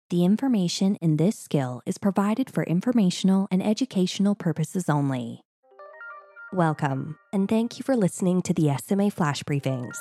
The information in this skill is provided for informational and educational purposes only. Welcome, and thank you for listening to the SMA Flash Briefings.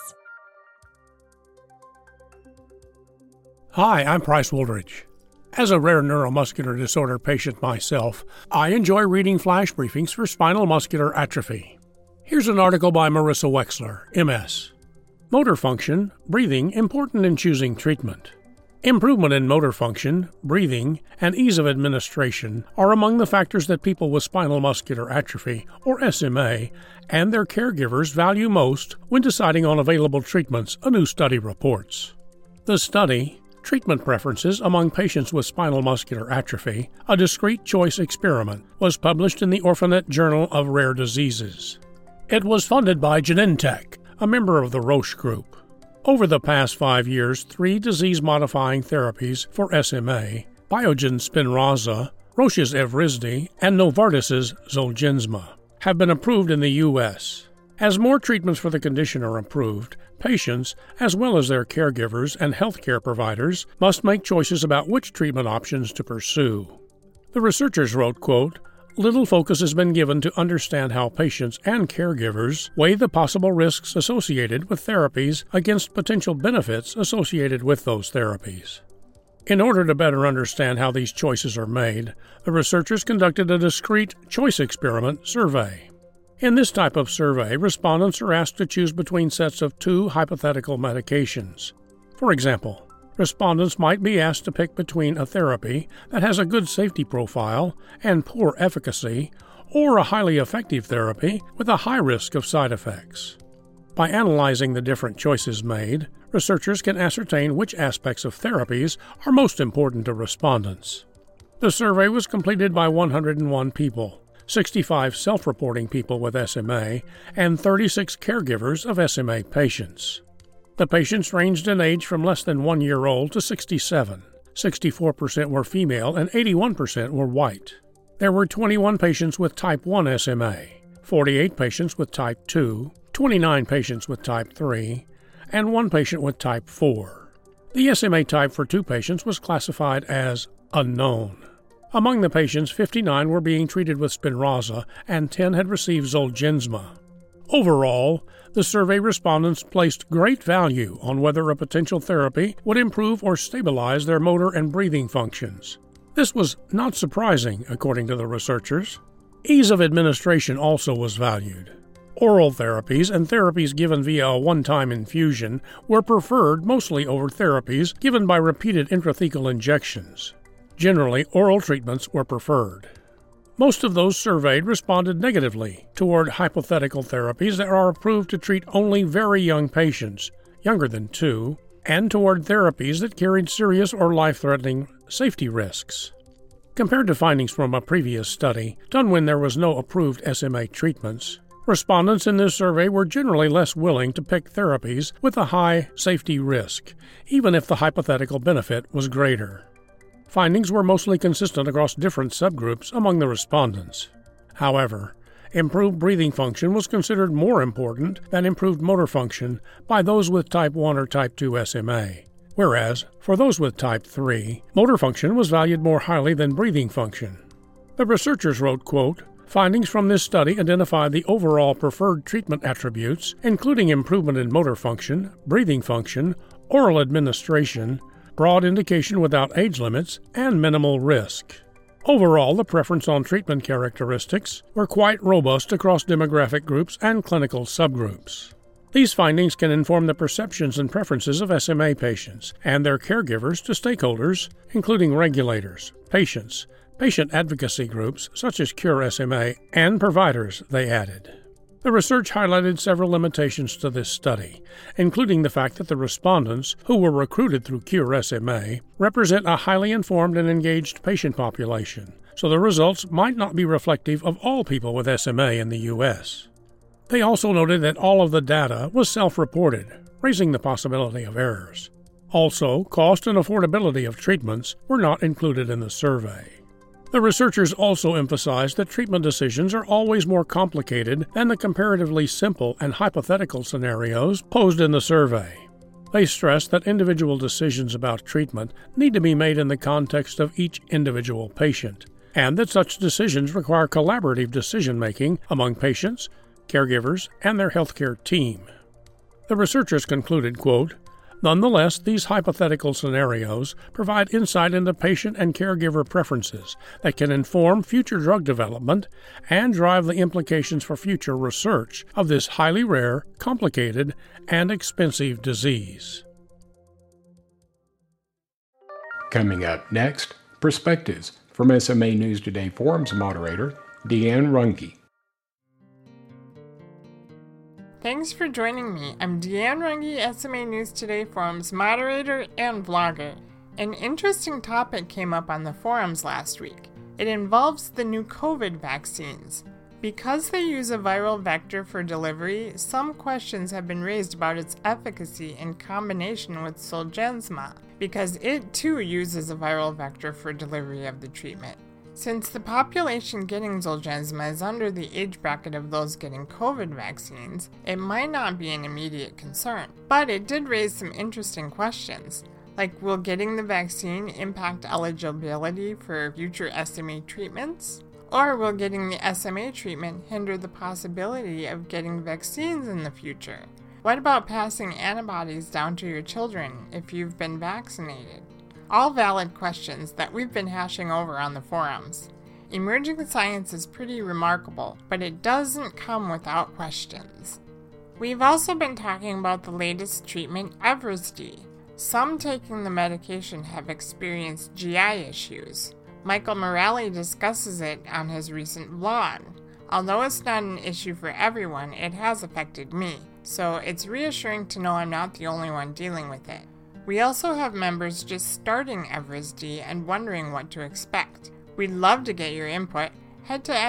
Hi, I'm Price Woolridge. As a rare neuromuscular disorder patient myself, I enjoy reading flash briefings for spinal muscular atrophy. Here's an article by Marissa Wexler, MS. Motor function, breathing important in choosing treatment. Improvement in motor function, breathing, and ease of administration are among the factors that people with spinal muscular atrophy, or SMA, and their caregivers value most when deciding on available treatments, a new study reports. The study, Treatment Preferences Among Patients with Spinal Muscular Atrophy, a Discrete Choice Experiment, was published in the Orphanet Journal of Rare Diseases. It was funded by Genentech, a member of the Roche Group. Over the past 5 years, 3 disease-modifying therapies for SMA, Biogen's Spinraza, Roche's Evrysdi, and Novartis's Zolgensma, have been approved in the U.S. As more treatments for the condition are approved, patients, as well as their caregivers and healthcare providers, must make choices about which treatment options to pursue. The researchers wrote, quote, "Little focus has been given to understand how patients and caregivers weigh the possible risks associated with therapies against potential benefits associated with those therapies." In order to better understand how these choices are made, the researchers conducted a discrete choice experiment survey. In this type of survey, respondents are asked to choose between sets of 2 hypothetical medications. For example, respondents might be asked to pick between a therapy that has a good safety profile and poor efficacy, or a highly effective therapy with a high risk of side effects. By analyzing the different choices made, researchers can ascertain which aspects of therapies are most important to respondents. The survey was completed by 101 people, 65 self-reporting people with SMA, and 36 caregivers of SMA patients. The patients ranged in age from less than 1 year old to 67. 64% were female and 81% were white. There were 21 patients with type 1 SMA, 48 patients with type 2, 29 patients with type 3, and 1 patient with type 4. The SMA type for 2 patients was classified as unknown. Among the patients, 59 were being treated with Spinraza and 10 had received Zolgensma. Overall, the survey respondents placed great value on whether a potential therapy would improve or stabilize their motor and breathing functions. This was not surprising, according to the researchers. Ease of administration also was valued. Oral therapies and therapies given via a one-time infusion were preferred mostly over therapies given by repeated intrathecal injections. Generally, oral treatments were preferred. Most of those surveyed responded negatively toward hypothetical therapies that are approved to treat only very young patients, younger than 2, and toward therapies that carried serious or life-threatening safety risks. Compared to findings from a previous study, done when there was no approved SMA treatments, respondents in this survey were generally less willing to pick therapies with a high safety risk, even if the hypothetical benefit was greater. Findings were mostly consistent across different subgroups among the respondents. However, improved breathing function was considered more important than improved motor function by those with type 1 or type 2 SMA, whereas, for those with type 3, motor function was valued more highly than breathing function. The researchers wrote, quote, "Findings from this study identify the overall preferred treatment attributes, including improvement in motor function, breathing function, oral administration, broad indication without age limits, and minimal risk. Overall, the preference on treatment characteristics were quite robust across demographic groups and clinical subgroups. These findings can inform the perceptions and preferences of SMA patients and their caregivers to stakeholders, including regulators, patients, patient advocacy groups such as Cure SMA, and providers," they added. The research highlighted several limitations to this study, including the fact that the respondents, who were recruited through Cure SMA, represent a highly informed and engaged patient population, so the results might not be reflective of all people with SMA in the U.S. They also noted that all of the data was self-reported, raising the possibility of errors. Also, cost and affordability of treatments were not included in the survey. The researchers also emphasized that treatment decisions are always more complicated than the comparatively simple and hypothetical scenarios posed in the survey. They stress that individual decisions about treatment need to be made in the context of each individual patient, and that such decisions require collaborative decision-making among patients, caregivers, and their healthcare team. The researchers concluded, quote, "Nonetheless, these hypothetical scenarios provide insight into patient and caregiver preferences that can inform future drug development and drive the implications for future research of this highly rare, complicated, and expensive disease." Coming up next, Perspectives from SMA News Today Forums moderator Deanne Runge. Thanks for joining me. I'm Deanne Runge, SMA News Today Forums moderator and vlogger. An interesting topic came up on the forums last week. It involves the new COVID vaccines. Because they use a viral vector for delivery, some questions have been raised about its efficacy in combination with Zolgensma, because it too uses a viral vector for delivery of the treatment. Since the population getting Zolgensma is under the age bracket of those getting COVID vaccines, it might not be an immediate concern. But it did raise some interesting questions, like will getting the vaccine impact eligibility for future SMA treatments? Or will getting the SMA treatment hinder the possibility of getting vaccines in the future? What about passing antibodies down to your children if you've been vaccinated? All valid questions that we've been hashing over on the forums. Emerging science is pretty remarkable, but it doesn't come without questions. We've also been talking about the latest treatment, Evrysdi. Some taking the medication have experienced GI issues. Michael Morali discusses it on his recent vlog. Although it's not an issue for everyone, it has affected me, so it's reassuring to know I'm not the only one dealing with it. We also have members just starting Evrysdi and wondering what to expect. We'd love to get your input. Head to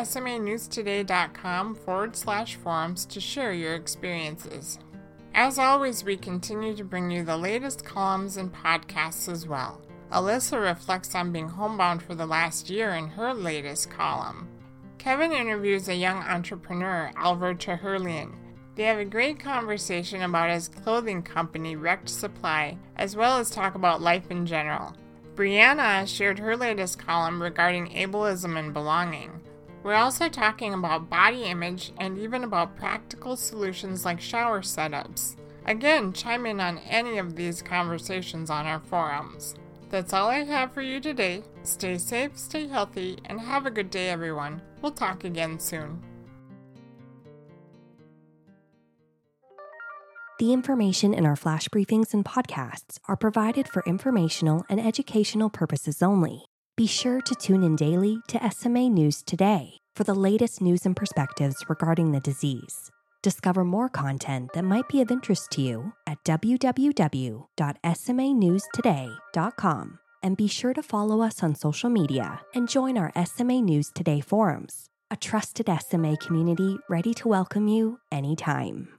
smanewstoday.com/forums to share your experiences. As always, we continue to bring you the latest columns and podcasts as well. Alyssa reflects on being homebound for the last year in her latest column. Kevin interviews a young entrepreneur, Alvar Chahurlian. They have a great conversation about his clothing company, Wrecked Supply, as well as talk about life in general. Brianna shared her latest column regarding ableism and belonging. We're also talking about body image and even about practical solutions like shower setups. Again, chime in on any of these conversations on our forums. That's all I have for you today. Stay safe, stay healthy, and have a good day, everyone. We'll talk again soon. The information in our flash briefings and podcasts are provided for informational and educational purposes only. Be sure to tune in daily to SMA News Today for the latest news and perspectives regarding the disease. Discover more content that might be of interest to you at www.smanewstoday.com, and be sure to follow us on social media and join our SMA News Today forums, a trusted SMA community ready to welcome you anytime.